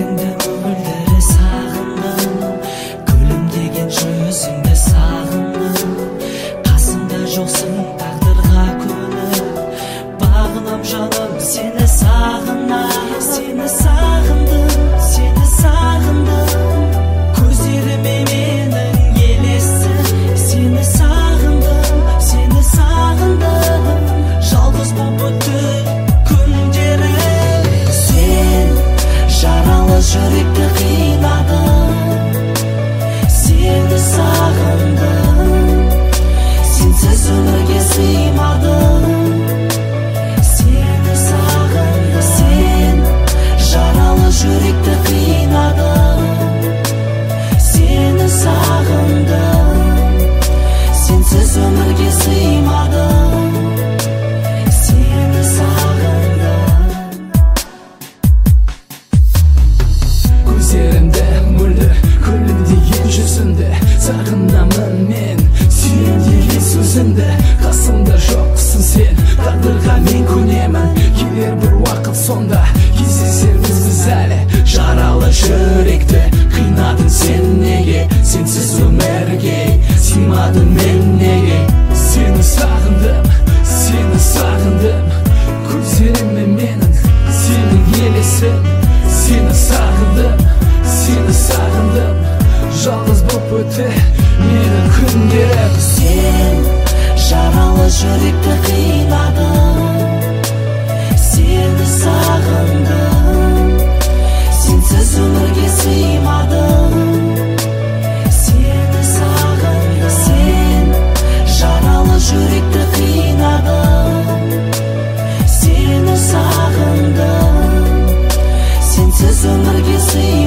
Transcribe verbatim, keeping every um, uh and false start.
көздеріңді мөлдірі сағындым, күлімдеген жүзіңді сағындым. Қасымда жоқсың тағдырға көніп, бағынам жаным сені сағынам. Сені сағындым, сені сағындым, көздеріме менің елессің. Сені сағындым, сені сағындым, жалғыз боп өтті күндері. Сен жаралы жүректі қинадың, сені сағындым, сенсіз өмірге сыймадым. Сені сағындым, сен жаралы жүректі қинадың, сені сағындым, сенсіз өмірге сыймадым. Сені сағындым. Көздерімді мөлдір күлімдеген жүзіңді сағынамын мен, сүйем деген сөзіңді. Қасымда жоқсың сен, тағдырға мен көнемін. Келер бір уақыт сонда кездесерміз біз әлі. Жаралы жүректі қинадың сен неге, сенсіз өмірге сыймадым мен неге. Сені сағындым, сені сағындым, көздеріме менің сенің елесің. Сені сағындым, сені сағындым, жалғыз боп өтті менің күндерім. Сен жаралы жүректі қинадың, сені сағындым, сенсіз өмірге сыймадым. Сені сағындым, сен жаралы жүректі қинадың, сені сағындым, сенсіз өмірге сыймадым.